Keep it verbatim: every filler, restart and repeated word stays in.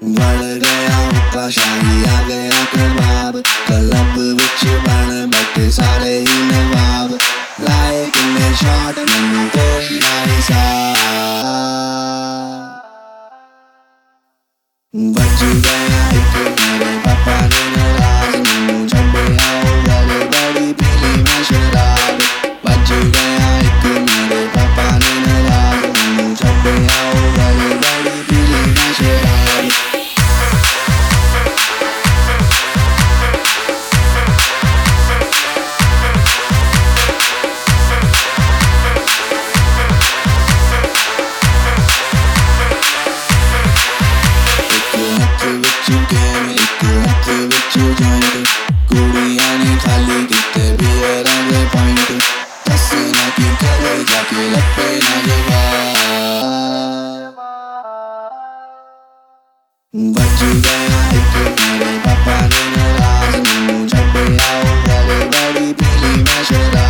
बढ़ गया हुक्का शाही आ गया कबाब क्लब विच बन बैठे सारे ही नवाब लाए किन्ने शॉट मैनू कोई ना हिसाब बच गया एक मेरे पापा ने नाराज मैनू छड्डे आओ गले बड़ी पीली मैं शराब बच गया एक मेरे पापा ने नाराज मैनू छड्डे आओ गले बड़ी पीली मैं शराब कुड़ियां ने खाली किते बियरां दे पॉइंट दसना की करे जाके लपे ना जवाब बच गया एक मेरे पापा ने नाराज मैनू छड्डे आओ गले बड़ी पीली मैं शराब